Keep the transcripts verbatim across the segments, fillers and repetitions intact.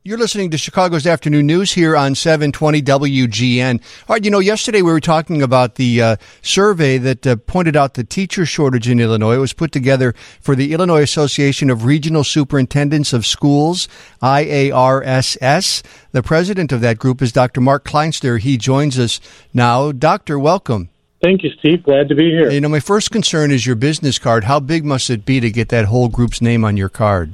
You're listening to Chicago's Afternoon News here on seven twenty W G N. All right, you know, yesterday we were talking about the uh, survey that uh, pointed out the teacher shortage in Illinois. It was put together for the Illinois Association of Regional Superintendents of Schools, I A R S S. The president of that group is Doctor Mark Kleinster. He joins us now. Doctor, welcome. Thank you, Steve. Glad to be here. You know, my first concern is your business card. How big must it be to get that whole group's name on your card?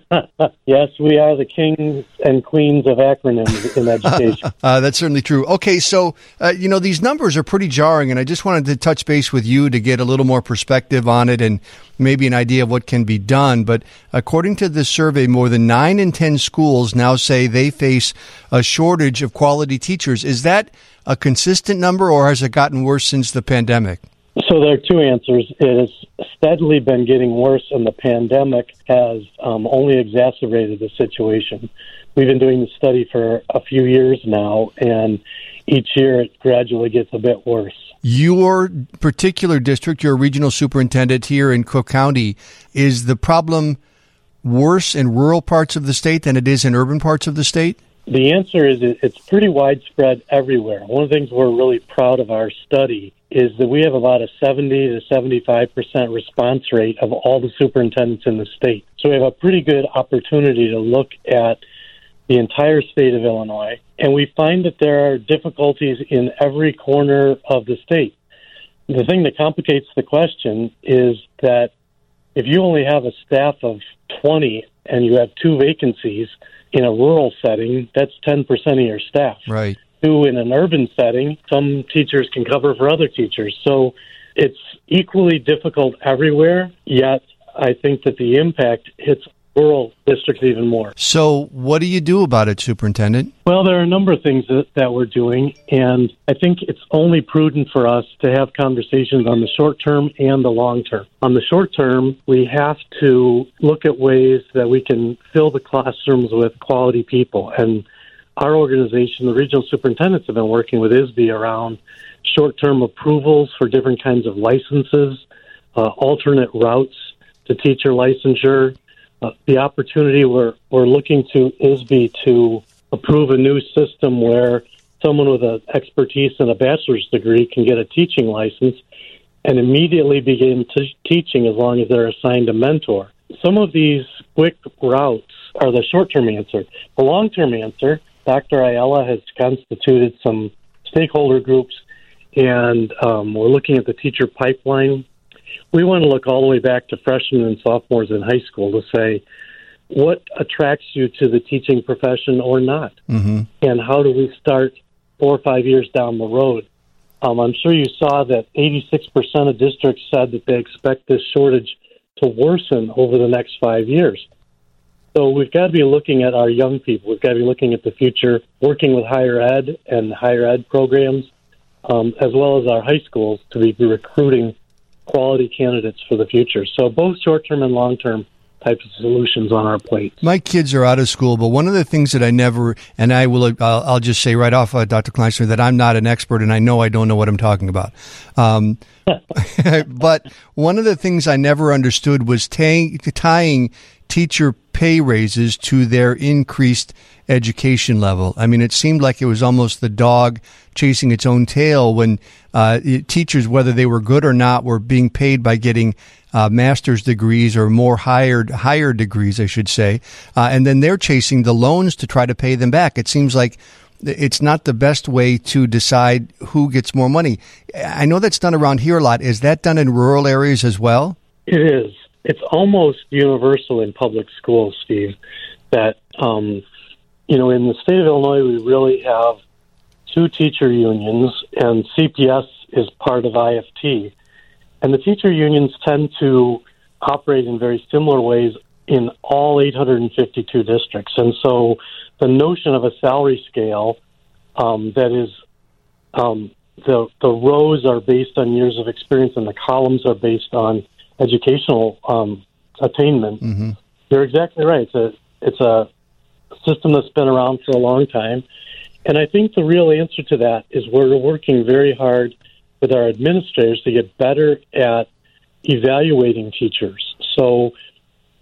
Yes, we are the kings and queens of acronyms in education. uh, that's certainly true. Okay, so, uh, you know, these numbers are pretty jarring, and I just wanted to touch base with you to get a little more perspective on it and maybe an idea of what can be done. But according to this survey, more than nine in ten schools now say they face a shortage of quality teachers. Is that a consistent number, or has it gotten worse since the pandemic? So there are two answers. It has steadily been getting worse, and the pandemic has um, only exacerbated the situation. We've been doing the study for a few years now, and each year it gradually gets a bit worse. Your particular district, your regional superintendent here in Cook County, is the problem worse in rural parts of the state than it is in urban parts of the state? The answer is it's pretty widespread everywhere. One of the things we're really proud of our study is that we have about a seventy to seventy-five percent response rate of all the superintendents in the state. So we have a pretty good opportunity to look at the entire state of Illinois, and we find that there are difficulties in every corner of the state. The thing that complicates the question is that if you only have a staff of twenty and you have two vacancies in a rural setting, that's ten percent of your staff. Right. Two in an urban setting, some teachers can cover for other teachers. So it's equally difficult everywhere, yet I think that the impact hits rural districts even more. So what do you do about it, Superintendent? Well, there are a number of things that, that we're doing, and I think it's only prudent for us to have conversations on the short term and the long term. On the short term, we have to look at ways that we can fill the classrooms with quality people, and our organization, the regional superintendents, have been working with I S B around short-term approvals for different kinds of licenses, uh, alternate routes to teacher licensure. Uh, the opportunity we're, we're looking to I S B to approve a new system where someone with an expertise in a bachelor's degree can get a teaching license and immediately begin t- teaching as long as they're assigned a mentor. Some of these quick routes are the short-term answer. The long-term answer, Doctor Ayala has constituted some stakeholder groups, and um, we're looking at the teacher pipeline. We want to look all the way back to freshmen and sophomores in high school to say, what attracts you to the teaching profession or not? Mm-hmm. And how do we start four or five years down the road? Um, I'm sure you saw that eighty-six percent of districts said that they expect this shortage to worsen over the next five years. So we've got to be looking at our young people. We've got to be looking at the future, working with higher ed and higher ed programs, um, as well as our high schools to be recruiting quality candidates for the future. So both short-term and long-term types of solutions on our plate. My kids are out of school, but one of the things that I never, and I will, I'll, I'll just say right off, uh, Doctor Kleinster, that I'm not an expert, and I know I don't know what I'm talking about. Um, but one of the things I never understood was tying, tying teacher pay raises to their increased education level. I mean, it seemed like it was almost the dog chasing its own tail when uh, teachers, whether they were good or not, were being paid by getting uh, master's degrees or more higher, higher degrees, I should say. Uh, and then they're chasing the loans to try to pay them back. It seems like it's not the best way to decide who gets more money. I know that's done around here a lot. Is that done in rural areas as well? It is. It's almost universal in public schools, Steve, that, um, you know, in the state of Illinois, we really have two teacher unions, and C P S is part of I F T. And the teacher unions tend to operate in very similar ways in all eight hundred fifty-two districts. And so the notion of a salary scale um, that is um, the the rows are based on years of experience and the columns are based on educational um, attainment. Mm-hmm. You're exactly right. It's a it's a system that's been around for a long time, and I think the real answer to that is we're working very hard with our administrators to get better at evaluating teachers. So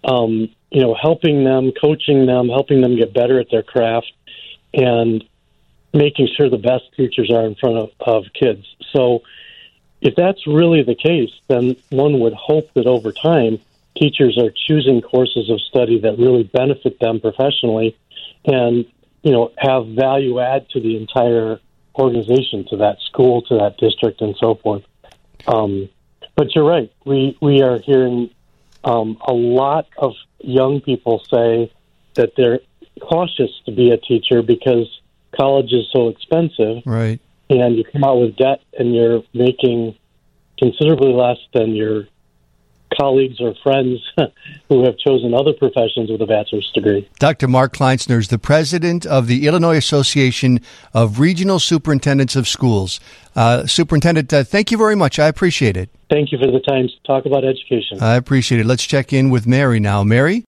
um, you know, helping them, coaching them, helping them get better at their craft, and making sure the best teachers are in front of, of kids. So if that's really the case, then one would hope that over time, teachers are choosing courses of study that really benefit them professionally and, you know, have value add to the entire organization, to that school, to that district, and so forth. Um, but you're right. We, we are hearing um, a lot of young people say that they're cautious to be a teacher because college is so expensive. Right. And you come out with debt and you're making considerably less than your colleagues or friends who have chosen other professions with a bachelor's degree. Doctor Mark Kleinsner is the president of the Illinois Association of Regional Superintendents of Schools. Uh, Superintendent, uh, thank you very much. I appreciate it. Thank you for the time to talk about education. I appreciate it. Let's check in with Mary now. Mary?